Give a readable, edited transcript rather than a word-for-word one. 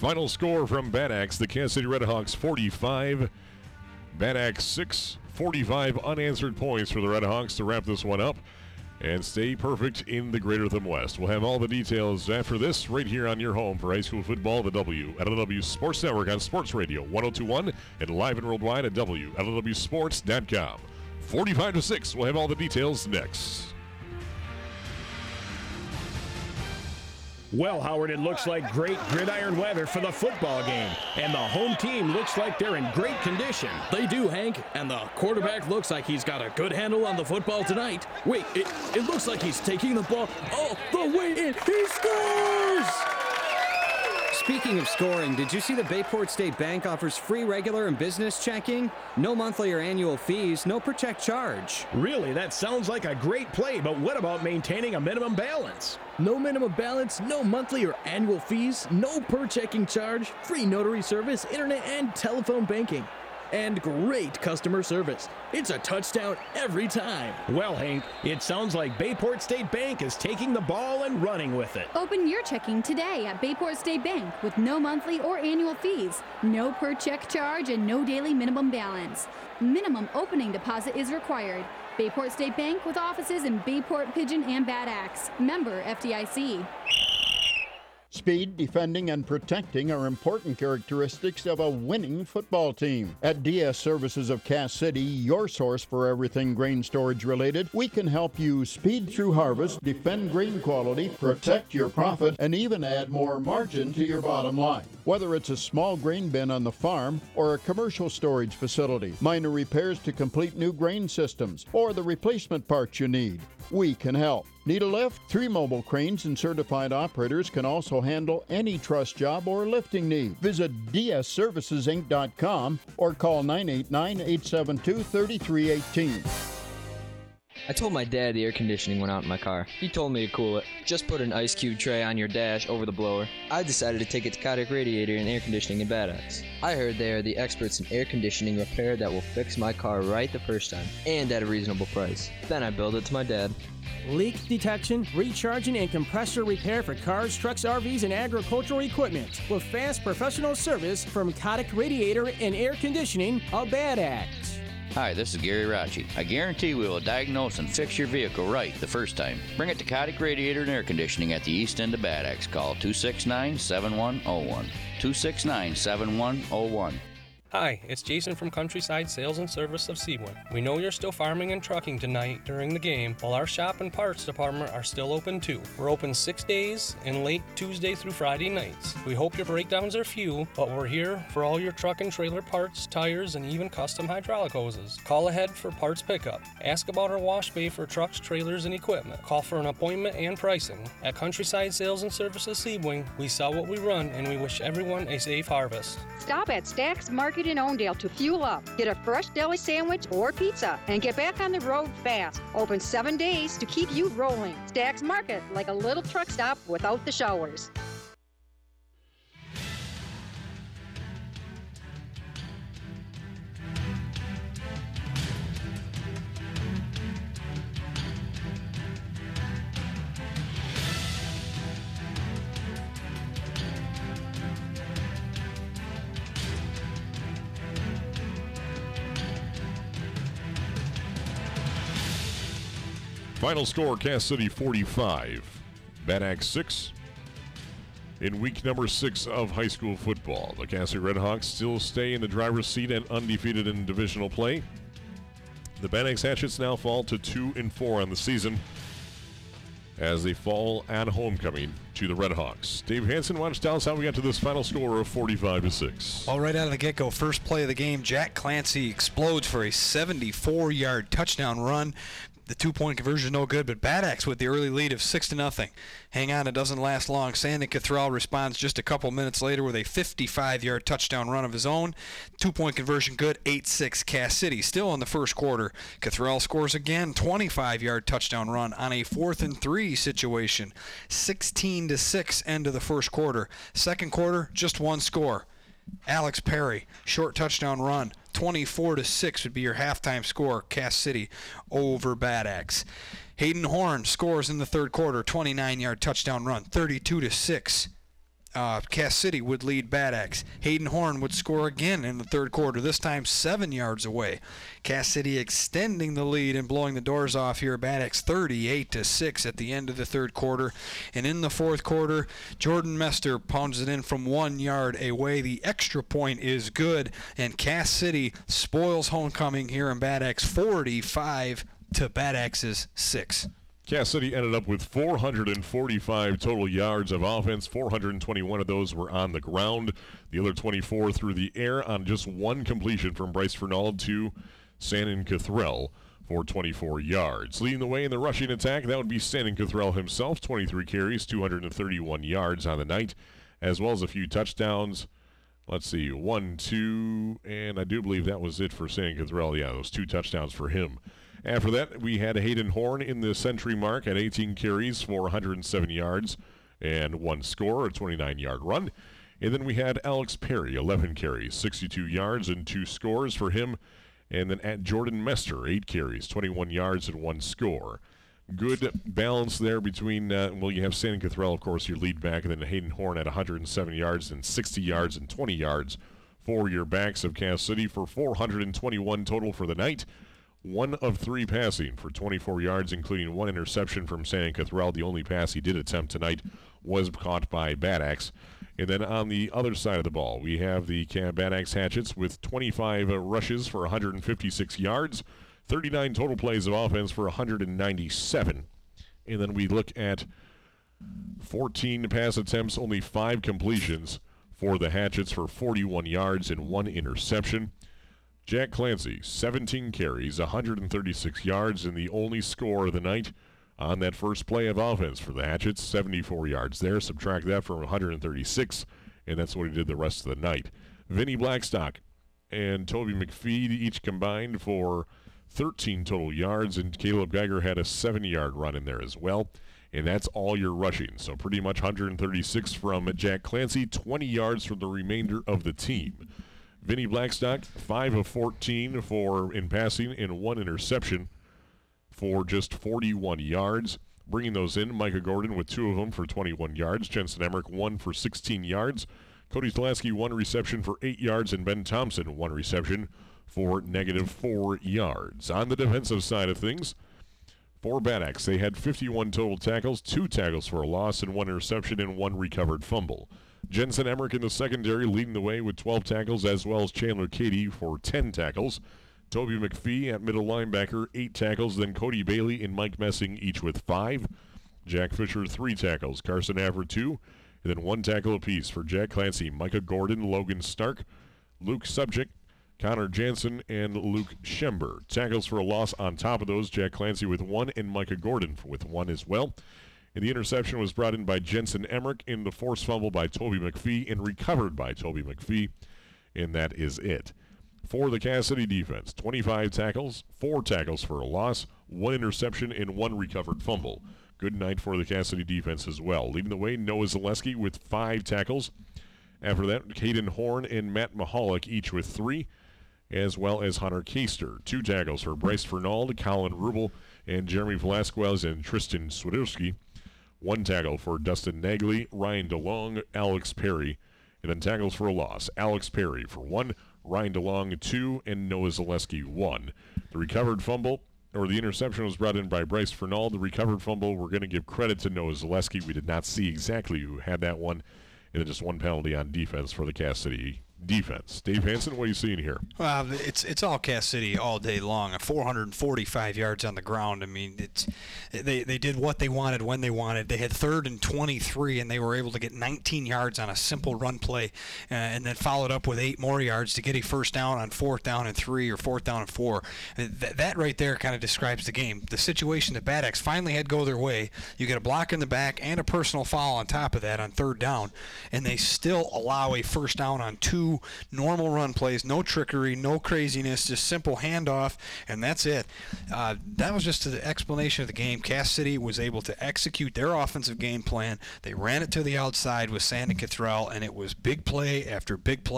Final score from Bad Axe, the Kansas City Redhawks 45, Bad Axe 6, 45 unanswered points for the Redhawks to wrap this one up and stay perfect in the Greater Thumb West. We'll have all the details after this right here on your home for high school football, the WLW Sports Network on Sports Radio 102.1 and live and worldwide at WLWSports.com. 45-6, we'll have all the details next. Well, Howard, it looks like great gridiron weather for the football game, and the home team looks like they're in great condition. They do, Hank, and the quarterback looks like he's got a good handle on the football tonight. Wait, it looks like he's taking the ball all the way in. He scores! Speaking of scoring, did you see that Bayport State Bank offers free regular and business checking? No monthly or annual fees, no per check charge. Really, that sounds like a great play, but what about maintaining a minimum balance? No minimum balance, no monthly or annual fees, no per checking charge, free notary service, internet and telephone banking, and great customer service. It's a touchdown every time. Well, Hank, it sounds like Bayport State Bank is taking the ball and running with it. Open your checking today at Bayport State Bank with no monthly or annual fees, no per check charge, and no daily minimum balance. Minimum opening deposit is required. Bayport State Bank with offices in Bayport, Pigeon, and Bad Axe. Member FDIC. Speed, defending, and protecting are important characteristics of a winning football team. At DS Services of Cass City, your source for everything grain storage related, we can help you speed through harvest, defend grain quality, protect your profit, and even add more margin to your bottom line. Whether it's a small grain bin on the farm or a commercial storage facility, minor repairs to complete new grain systems, or the replacement parts you need, we can help. Need a lift? 3 mobile cranes and certified operators can also handle any truss job or lifting need. Visit dsservicesinc.com or call 989-872-3318. I told my dad the air conditioning went out in my car. He told me to cool it. Just put an ice cube tray on your dash over the blower. I decided to take it to Kotick Radiator and Air Conditioning in Bad Axe. I heard they are the experts in air conditioning repair that will fix my car right the first time, and at a reasonable price. Then I billed it to my dad. Leak detection, recharging, and compressor repair for cars, trucks, RVs, and agricultural equipment with fast professional service from Kotick Radiator and Air Conditioning of Bad Axe. Hi, this is Gary Rachi. I guarantee we will diagnose and fix your vehicle right the first time. Bring it to Kotick Radiator and Air Conditioning at the east end of Bad Axe. Call 269-7101. 269-7101. Hi, it's Jason from Countryside Sales and Service of Sebring. We know you're still farming and trucking tonight during the game, while our shop and parts department are still open too. We're open 6 days and late Tuesday through Friday nights. We hope your breakdowns are few, but we're here for all your truck and trailer parts, tires, and even custom hydraulic hoses. Call ahead for parts pickup. Ask about our wash bay for trucks, trailers, and equipment. Call for an appointment and pricing. At Countryside Sales and Service of Sebring, we sell what we run, and we wish everyone a safe harvest. Stop at Stack's Market in Oundale to fuel up. Get a fresh deli sandwich or pizza and get back on the road fast. Open 7 days to keep you rolling. Stack's Market, like a little truck stop without the showers. Final score, Cass City 45, Bad Axe 6. In week number 6 of high school football, the Cass City Redhawks still stay in the driver's seat and undefeated in divisional play. The Bad Axe Hatchets now fall to 2-4 on the season as they fall at homecoming to the Redhawks. Dave Hansen, why don't you tell us how we got to this final score of 45-6? Well, right out of the get-go, first play of the game, Jack Clancy explodes for a 74-yard touchdown run. The 2-point conversion is no good, but Bad Axe with the early lead of 6-0. Hang on, it doesn't last long. Sandon Cathrall responds just a couple minutes later with a 55-yard touchdown run of his own. 2-point conversion good, 8-6 Cass City. Still in the first quarter, Cathrall scores again, 25-yard touchdown run on a 4th-and-3 situation. 16-6 end of the first quarter. Second quarter, just one score. Alex Perry, short touchdown run. 24-6 would be your halftime score, Cass City over Bad Axe. Hayden Horn scores in the third quarter, 29-yard touchdown run, 32-6. Cass City would lead Bad Axe. Hayden Horn would score again in the third quarter, this time 7 yards away. Cass City extending the lead and blowing the doors off here. Bad Axe 38-6 at the end of the third quarter. And in the fourth quarter, Jordan Mester pounds it in from 1 yard away. The extra point is good, and Cass City spoils homecoming here in Bad Axe 45 to Bad Axe's 6. Cass City ended up with 445 total yards of offense. 421 of those were on the ground. The other 24 through the air on just one completion from Bryce Fernald to Sandon Cothrell for 24 yards. Leading the way in the rushing attack, that would be Sandon Cothrell himself. 23 carries, 231 yards on the night, as well as a few touchdowns. Let's see, 1, 2, and I do believe that was it for Sandon Cothrell. Yeah, those 2 touchdowns for him. After that, we had Hayden Horn in the century mark at 18 carries for 107 yards and 1 score, a 29-yard run. And then we had Alex Perry, 11 carries, 62 yards and 2 scores for him. And then at Jordan Mester, 8 carries, 21 yards and 1 score. Good balance there between, you have Sandon Cothrell, of course, your lead back, and then Hayden Horn at 107 yards and 60 yards and 20 yards for your backs of Cass City for 421 total for the night. 1 of 3 passing for 24 yards, including 1 interception from Sandon Cothrell. The only pass he did attempt tonight was caught by Bad Axe. And then on the other side of the ball, we have the Bad Axe Hatchets with 25 rushes for 156 yards, 39 total plays of offense for 197. And then we look at 14 pass attempts, only 5 completions for the Hatchets for 41 yards and 1 interception. Jack Clancy, 17 carries, 136 yards, and the only score of the night on that first play of offense for the Hatchets, 74 yards there. Subtract that from 136, and that's what he did the rest of the night. Vinny Blackstock and Toby McPhee each combined for 13 total yards, and Caleb Geiger had a 7-yard run in there as well. And that's all your rushing. So pretty much 136 from Jack Clancy, 20 yards from the remainder of the team. Vinny Blackstock, 5 of 14 in passing and 1 interception for just 41 yards. Bringing those in, Micah Gordon with 2 of them for 21 yards. Jensen Emmerich, 1 for 16 yards. Cody Zlaski, 1 reception for 8 yards. And Ben Thompson, 1 reception for -4 yards. On the defensive side of things, for Bad Axe, they had 51 total tackles, 2 tackles for a loss, and 1 interception and 1 recovered fumble. Jensen Emmerich in the secondary leading the way with 12 tackles, as well as Chandler Cady for 10 tackles. Toby McPhee at middle linebacker, 8 tackles. Then Cody Bailey and Mike Messing each with 5. Jack Fisher, 3 tackles. Carson Aver, 2. And then 1 tackle apiece for Jack Clancy, Micah Gordon, Logan Stark, Luke Subject, Connor Jansen, and Luke Schember. Tackles for a loss on top of those, Jack Clancy with 1 and Micah Gordon with 1 as well. And the interception was brought in by Jensen Emmerich, in the forced fumble by Toby McPhee, and recovered by Toby McPhee. And that is it. For the Cass City defense, 25 tackles, 4 tackles for a loss, 1 interception, and 1 recovered fumble. Good night for the Cass City defense as well. Leading the way, Noah Zaleski with 5 tackles. After that, Hayden Horn and Matt Mahalik each with 3, as well as Hunter Kaster. 2 tackles for Bryce Fernald, Colin Rubel, and Jeremy Velasquez and Tristan Swiderski. 1 tackle for Dustin Nagley, Ryan DeLong, Alex Perry. And then tackles for a loss, Alex Perry for 1, Ryan DeLong 2, and Noah Zaleski 1. The recovered fumble, or the interception, was brought in by Bryce Fernald. The recovered fumble, we're going to give credit to Noah Zaleski. We did not see exactly who had that one. And then just 1 penalty on defense for the Cass City defense. Dave Hansen, what are you seeing here? Well, it's all Cass City all day long. 445 yards on the ground. I mean, they did what they wanted when they wanted. They had 3rd and 23, and they were able to get 19 yards on a simple run play, and then followed up with 8 more yards to get a first down on 4th down and 3 or 4th down and 4. That right there kind of describes the game. The situation that Bad Axe finally had go their way. You get a block in the back and a personal foul on top of that on 3rd down, and they still allow a first down on 2 normal run plays, no trickery, no craziness, just simple handoff, and that's it. That was just the explanation of the game. Cass City was able to execute their offensive game plan. They ran it to the outside with Sandon Cothrell, and it was big play after big play.